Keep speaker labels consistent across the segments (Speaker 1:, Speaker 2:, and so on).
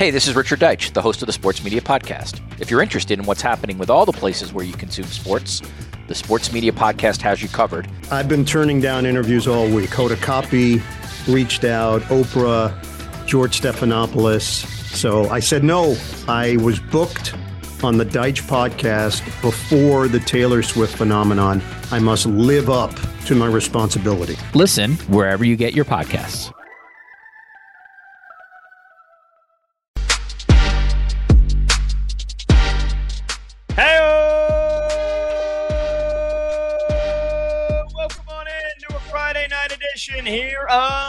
Speaker 1: Hey, this is Richard Deitch, the host of the Sports Media Podcast. If you're interested in what's happening with all the places where you consume sports, the Sports Media Podcast has you covered.
Speaker 2: I've been turning down interviews all week. Hoda Kotb reached out, Oprah, George Stephanopoulos. So I said no. I was booked on the Deitch podcast before the Taylor Swift phenomenon. I must live up to my responsibility.
Speaker 1: Listen wherever you get your podcasts.
Speaker 3: Welcome on in to a Friday night edition here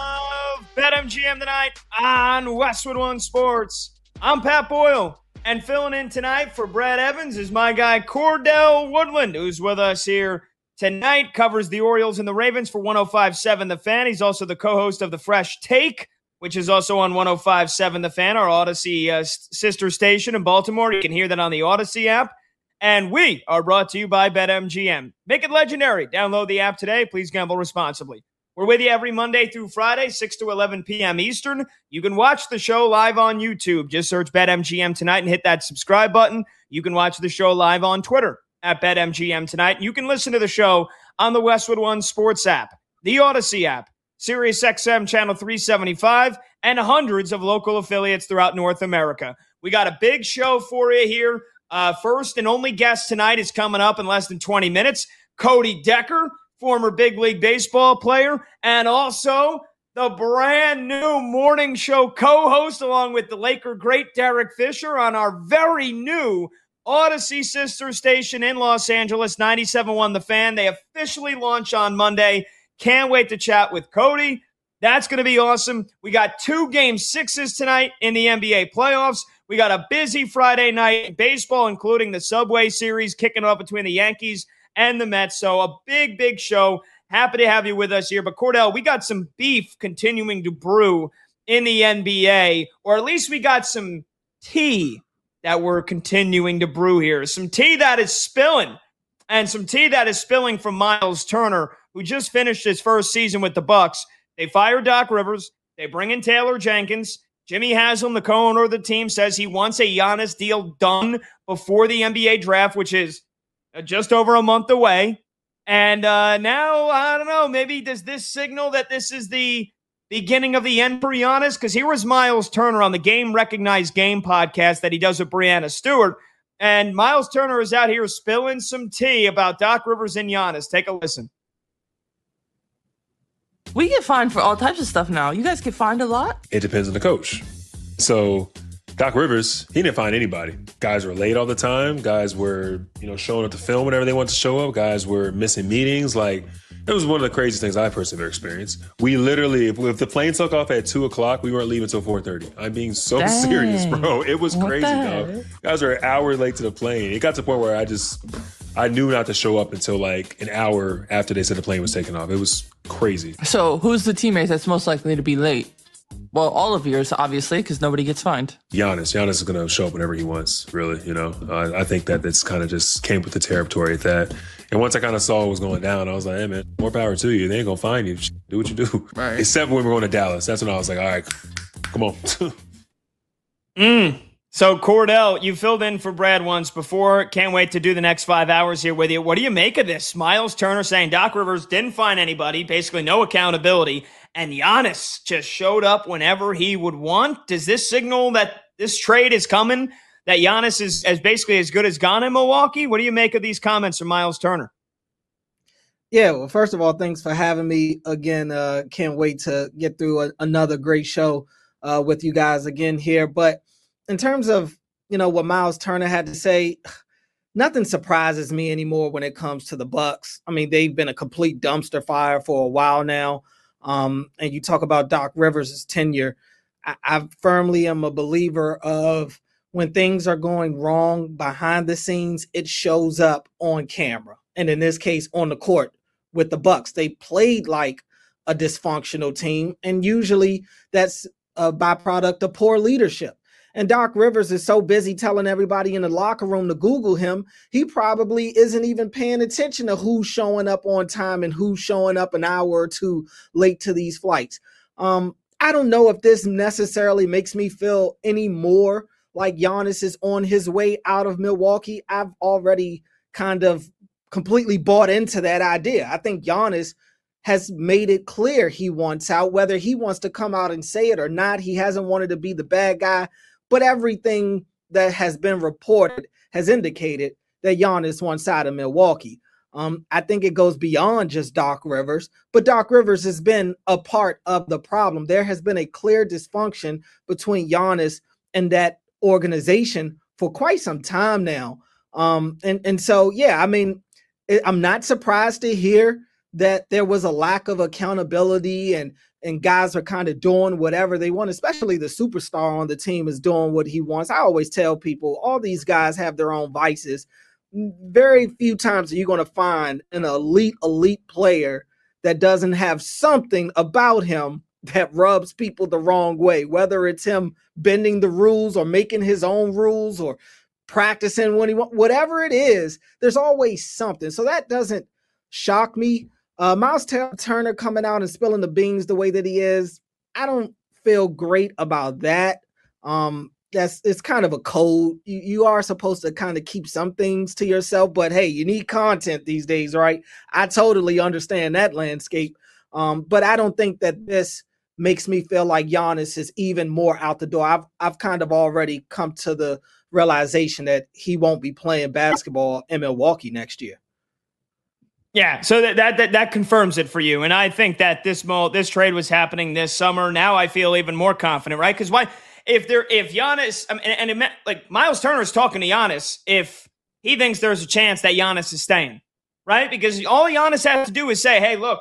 Speaker 3: of BetMGM tonight on Westwood One Sports. I'm Pat Boyle, and filling in tonight for Brad Evans is my guy Cordell Woodland, who's with us here tonight, covers the Orioles and the Ravens for 105.7 The Fan. He's also the co-host of The Fresh Take, which is also on 105.7 The Fan, our Odyssey sister station in Baltimore. You can hear that on the Odyssey app. And we are brought to you by BetMGM. Make it legendary. Download the app today. Please gamble responsibly. We're with you every Monday through Friday, 6 to 11 p.m. Eastern. You can watch the show live on YouTube. Just search BetMGM Tonight and hit that subscribe button. You can watch the show live on Twitter at BetMGM Tonight. You can listen to the show on the Westwood One Sports app, the Odyssey app, SiriusXM Channel 375, and hundreds of local affiliates throughout North America. We got a big show for you here. First and only guest tonight is coming up in less than 20 minutes. Cody Decker, former big league baseball player, and also the brand new morning show co-host along with the Laker great Derek Fisher on our very new Odyssey sister station in Los Angeles, 97.1 The Fan. They officially launch on Monday. Can't wait to chat with Cody. That's going to be awesome. We got 2 Game 6s tonight in the NBA playoffs. We got a busy Friday night in baseball, including the Subway Series kicking off between the Yankees and the Mets. So a big, big show. Happy to have you with us here. But Cordell, we got some beef continuing to brew in the NBA, or at least we got some tea that we're continuing to brew here. Some tea that is spilling, and some tea that is spilling from Miles Turner, who just finished his first season with the Bucks. They fired Doc Rivers. They bring in Taylor Jenkins. Jimmy Haslam, the co-owner of the team, says he wants a Giannis deal done before the NBA draft, which is just over a month away. And now, I don't know, maybe does this signal that this is the beginning of the end for Giannis? Because here was Miles Turner on the Game Recognized Game podcast that he does with Brianna Stewart. And Miles Turner is out here spilling some tea about Doc Rivers and Giannis. Take a listen.
Speaker 4: We get fined for all types of stuff now. You guys get fined a lot?
Speaker 5: It depends on the coach. So Doc Rivers, he didn't find anybody. Guys were late all the time. Guys were, showing up to film whenever they wanted to show up. Guys were missing meetings. Like, it was one of the craziest things I personally ever experienced. We literally, if the plane took off at 2 o'clock, we weren't leaving until 4:30. I'm being so serious, bro. It was crazy, dog. Guys were an hour late to the plane. It got to the point where I knew not to show up until like an hour after they said the plane was taking off. It was crazy.
Speaker 4: So who's the teammate that's most likely to be late? Well, all of yours, obviously, because nobody gets fined.
Speaker 5: Giannis is going to show up whenever he wants, really, I think that it's kind of just came with the territory at that. And once I kind of saw what was going down, I was like, hey, man, more power to you. They ain't going to find you. Just do what you do.
Speaker 4: Right.
Speaker 5: Except when we're going to Dallas. That's when I was like, all right, come on.
Speaker 3: So, Cordell, you filled in for Brad once before. Can't wait to do the next 5 hours here with you. What do you make of this? Miles Turner saying Doc Rivers didn't find anybody, basically no accountability, and Giannis just showed up whenever he would want. Does this signal that this trade is coming, that Giannis is basically as good as gone in Milwaukee? What do you make of these comments from Miles Turner?
Speaker 6: Yeah, well, first of all, thanks for having me again. Can't wait to get through another great show with you guys again here. But in terms of, what Miles Turner had to say, nothing surprises me anymore when it comes to the Bucks. I mean, they've been a complete dumpster fire for a while now. And you talk about Doc Rivers' tenure. I firmly am a believer of when things are going wrong behind the scenes, it shows up on camera. And in this case, on the court with the Bucks. They played like a dysfunctional team. And usually that's a byproduct of poor leadership. And Doc Rivers is so busy telling everybody in the locker room to Google him, he probably isn't even paying attention to who's showing up on time and who's showing up an hour or two late to these flights. I don't know if this necessarily makes me feel any more like Giannis is on his way out of Milwaukee. I've already kind of completely bought into that idea. I think Giannis has made it clear he wants out, whether he wants to come out and say it or not. He hasn't wanted to be the bad guy, but everything that has been reported has indicated that Giannis wants out of Milwaukee. I think it goes beyond just Doc Rivers, but Doc Rivers has been a part of the problem. There has been a clear dysfunction between Giannis and that organization for quite some time now. So, yeah, I mean, I'm not surprised to hear that there was a lack of accountability and guys are kind of doing whatever they want, especially the superstar on the team is doing what he wants. I always tell people all these guys have their own vices. Very few times are you going to find an elite player that doesn't have something about him that rubs people the wrong way, whether it's him bending the rules or making his own rules or practicing when he wants, whatever it is, there's always something. So that doesn't shock me. Miles Turner coming out and spilling the beans the way that he is, I don't feel great about that. It's kind of a code. You are supposed to kind of keep some things to yourself, but hey, you need content these days, right? I totally understand that landscape. But I don't think that this makes me feel like Giannis is even more out the door. I've kind of already come to the realization that he won't be playing basketball in Milwaukee next year.
Speaker 3: Yeah, so that confirms it for you. And I think that this trade was happening this summer. Now I feel even more confident, right? Because if Giannis, and it meant, like, Miles Turner is talking to Giannis if he thinks there's a chance that Giannis is staying, right? Because all Giannis has to do is say, hey, look,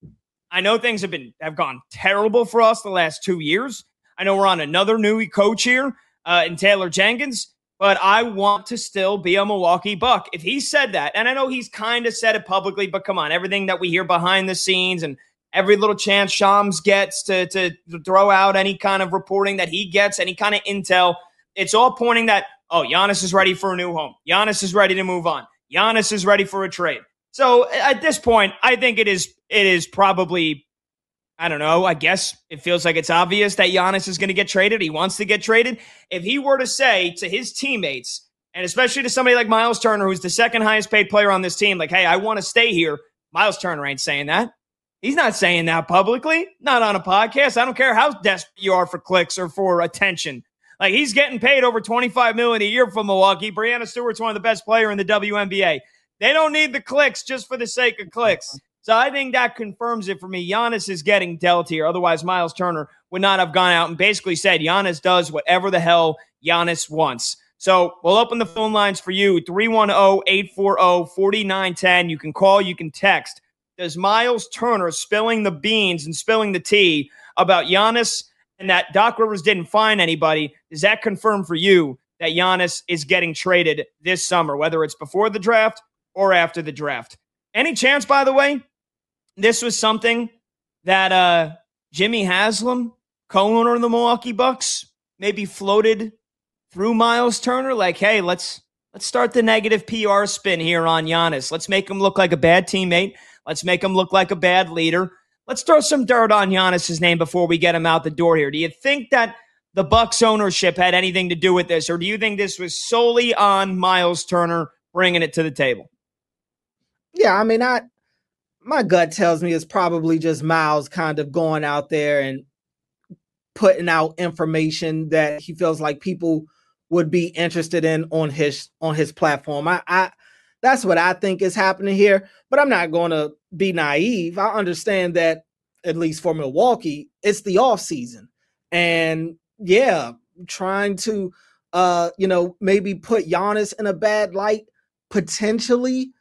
Speaker 3: I know things have gone terrible for us the last 2 years. I know we're on another new coach here in Taylor Jenkins, but I want to still be a Milwaukee Buck. If he said that, and I know he's kind of said it publicly, but come on, everything that we hear behind the scenes and every little chance Shams gets to throw out any kind of reporting that he gets, any kind of intel, it's all pointing that, oh, Giannis is ready for a new home. Giannis is ready to move on. Giannis is ready for a trade. So at this point, I think it is probably, I don't know, I guess it feels like it's obvious that Giannis is going to get traded. He wants to get traded. If he were to say to his teammates, and especially to somebody like Miles Turner, who's the second highest paid player on this team, like, hey, I want to stay here, Miles Turner ain't saying that. He's not saying that publicly, not on a podcast. I don't care how desperate you are for clicks or for attention. Like, he's getting paid over $25 million a year from Milwaukee. Breanna Stewart's one of the best players in the WNBA. They don't need the clicks just for the sake of clicks. So I think that confirms it for me. Giannis is getting dealt here. Otherwise, Miles Turner would not have gone out and basically said Giannis does whatever the hell Giannis wants. So we'll open the phone lines for you, 310-840-4910. You can call, you can text. Does Miles Turner spilling the beans and spilling the tea about Giannis and that Doc Rivers didn't find anybody, does that confirm for you that Giannis is getting traded this summer, whether it's before the draft or after the draft? Any chance, by the way, this was something that Jimmy Haslam, co-owner of the Milwaukee Bucks, maybe floated through Miles Turner? Like, hey, let's start the negative PR spin here on Giannis. Let's make him look like a bad teammate. Let's make him look like a bad leader. Let's throw some dirt on Giannis's name before we get him out the door here. Do you think that the Bucks ownership had anything to do with this, or do you think this was solely on Miles Turner bringing it to the table?
Speaker 6: Yeah, I mean, my gut tells me it's probably just Miles kind of going out there and putting out information that he feels like people would be interested in on his platform. I that's what I think is happening here, but I'm not going to be naive. I understand that, at least for Milwaukee, it's the off season, and yeah, trying to maybe put Giannis in a bad light potentially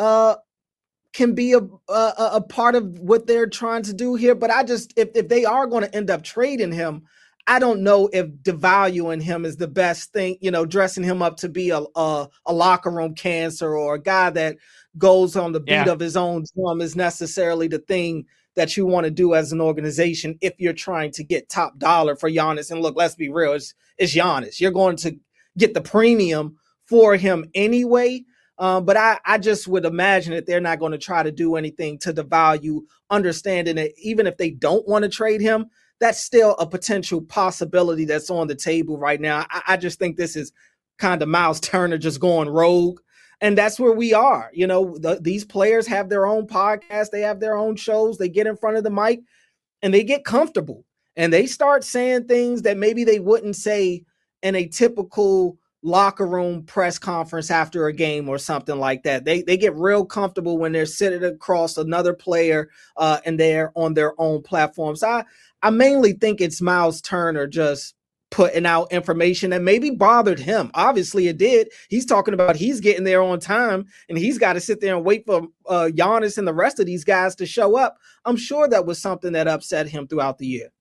Speaker 6: can be a part of what they're trying to do here. But if they are going to end up trading him, I don't know if devaluing him is the best thing, dressing him up to be a locker room cancer or a guy that goes on the beat of his own drum is necessarily the thing that you want to do as an organization if you're trying to get top dollar for Giannis. And look, let's be real, it's Giannis. You're going to get the premium for him anyway. But I just would imagine that they're not going to try to do anything to devalue, understanding that even if they don't want to trade him, that's still a potential possibility that's on the table right now. I just think this is kind of Miles Turner just going rogue. And that's where we are. These players have their own podcast. They have their own shows. They get in front of the mic and they get comfortable and they start saying things that maybe they wouldn't say in a typical locker room press conference after a game or something like that. They get real comfortable when they're sitting across another player and they're on their own platforms. I mainly think it's Miles Turner just putting out information that maybe bothered him. Obviously it did. He's talking about he's getting there on time and he's got to sit there and wait for Giannis and the rest of these guys to show up. I'm sure that was something that upset him throughout the year.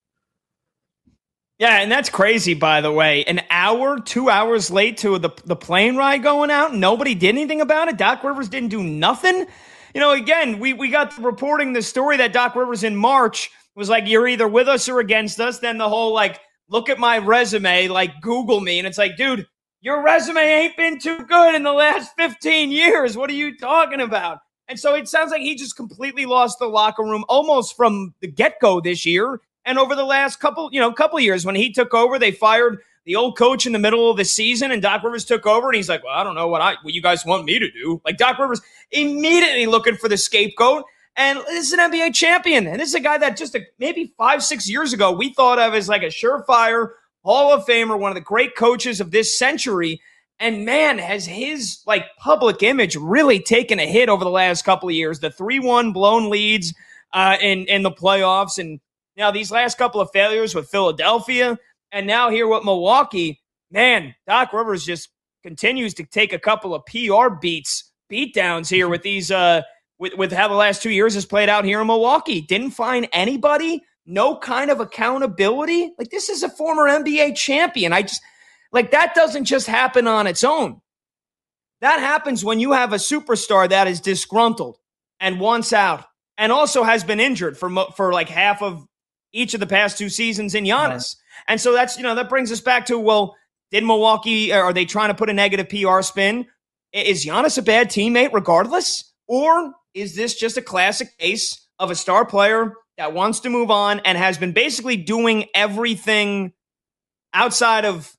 Speaker 3: Yeah, and that's crazy, by the way. An hour, 2 hours late to the plane ride going out. Nobody did anything about it. Doc Rivers didn't do nothing. Again, we got reporting the story that Doc Rivers in March was like, you're either with us or against us. Then the whole look at my resume, Google me. And it's like, dude, your resume ain't been too good in the last 15 years. What are you talking about? And so it sounds like he just completely lost the locker room almost from the get-go this year. And over the last couple years, when he took over, they fired the old coach in the middle of the season, and Doc Rivers took over, and he's like, well, I don't know what you guys want me to do. Doc Rivers immediately looking for the scapegoat. And this is an NBA champion. And this is a guy that just maybe 5-6 years ago, we thought of as a surefire Hall of Famer, one of the great coaches of this century. And man, has his public image really taken a hit over the last couple of years. The 3-1 blown leads in the playoffs. And now these last couple of failures with Philadelphia and now here with Milwaukee, man, Doc Rivers just continues to take a couple of PR beat downs here with these with how the last 2 years has played out here in Milwaukee. Didn't find anybody, no kind of accountability. This is a former NBA champion. That doesn't just happen on its own. That happens when you have a superstar that is disgruntled and wants out and also has been injured for half of each of the past 2 seasons in Giannis. Right. And so that's, that brings us back to, well, did Milwaukee, are they trying to put a negative PR spin? Is Giannis a bad teammate regardless? Or is this just a classic case of a star player that wants to move on and has been basically doing everything outside of,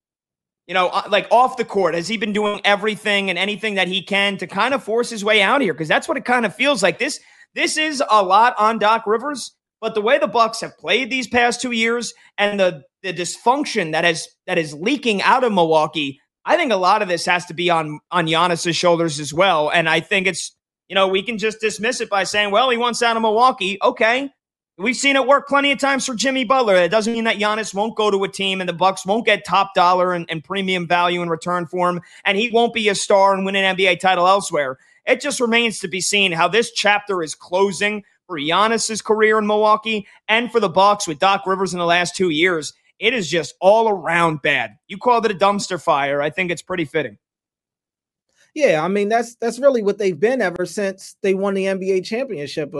Speaker 3: off the court? Has he been doing everything and anything that he can to kind of force his way out here? Because that's what it kind of feels like. This is a lot on Doc Rivers, but the way the Bucks have played these past 2 years and the dysfunction that is leaking out of Milwaukee, I think a lot of this has to be on Giannis's shoulders as well. And I think it's, we can just dismiss it by saying, well, he wants out of Milwaukee. Okay. We've seen it work plenty of times for Jimmy Butler. It doesn't mean that Giannis won't go to a team and the Bucks won't get top dollar and premium value in return for him, and he won't be a star and win an NBA title elsewhere. It just remains to be seen how this chapter is closing for Giannis's career in Milwaukee and for the Bucks with Doc Rivers in the last 2 years. It is just all around bad. You called it a dumpster fire. I think it's pretty fitting.
Speaker 6: Yeah, I mean, that's really what they've been ever since they won the NBA championship.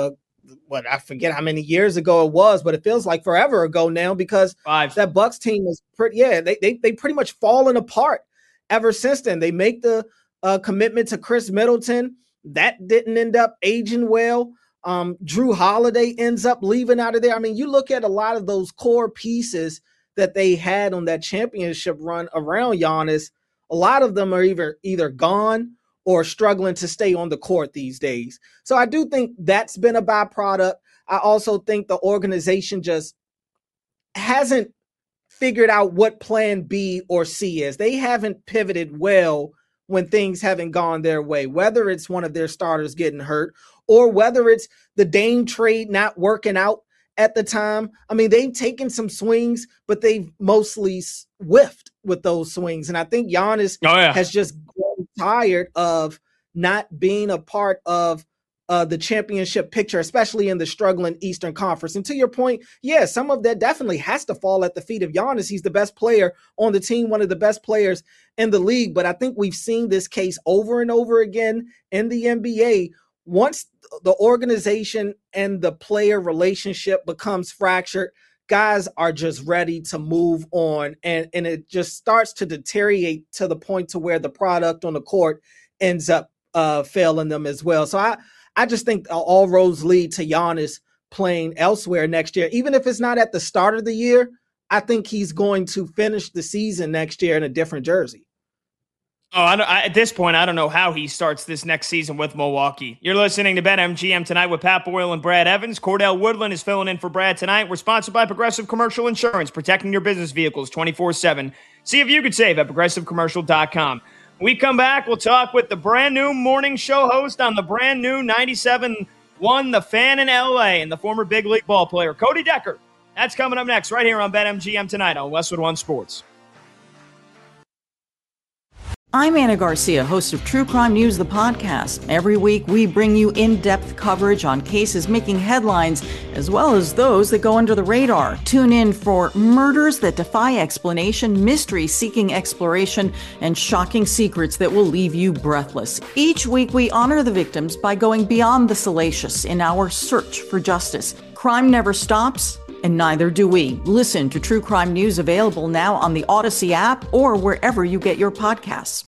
Speaker 6: I forget how many years ago it was, but it feels like forever ago now because
Speaker 3: 5.
Speaker 6: That Bucks team is they pretty much fallen apart ever since then. They make the commitment to Chris Middleton. That didn't end up aging well. Drew Holiday ends up leaving out of there. I mean, you look at a lot of those core pieces that they had on that championship run around Giannis. A lot of them are either gone or struggling to stay on the court these days. So I do think that's been a byproduct. I also think the organization just hasn't figured out what plan B or C is. They haven't pivoted well when things haven't gone their way, whether it's one of their starters getting hurt or whether it's the Dame trade not working out at the time. I mean, they've taken some swings, but they've mostly whiffed with those swings. And I think Giannis has just grown tired of not being a part of the championship picture, especially in the struggling Eastern Conference. And to your point, some of that definitely has to fall at the feet of Giannis. He's the best player on the team, one of the best players in the league. But I think we've seen this case over and over again in the NBA. Once the organization and the player relationship becomes fractured, guys are just ready to move on. And it just starts to deteriorate to the point to where the product on the court ends up failing them as well. So I just think all roads lead to Giannis playing elsewhere next year. Even if it's not at the start of the year, I think he's going to finish the season next year in a different jersey.
Speaker 3: Oh, at this point, I don't know how he starts this next season with Milwaukee. You're listening to BetMGM Tonight with Pat Boyle and Brad Evans. Cordell Woodland is filling in for Brad tonight. We're sponsored by Progressive Commercial Insurance, protecting your business vehicles 24/7. See if you could save at progressivecommercial.com. When we come back, we'll talk with the brand new morning show host on the brand new 97.1 The Fan in LA and the former big league ball player, Cody Decker. That's coming up next right here on BetMGM Tonight on Westwood One Sports.
Speaker 7: I'm Anna Garcia, host of True Crime News, the podcast. Every week, we bring you in-depth coverage on cases making headlines, as well as those that go under the radar. Tune in for murders that defy explanation, mystery seeking exploration, and shocking secrets that will leave you breathless. Each week, we honor the victims by going beyond the salacious in our search for justice. Crime never stops, and neither do we. Listen to True Crime News, available now on the Odyssey app or wherever you get your podcasts.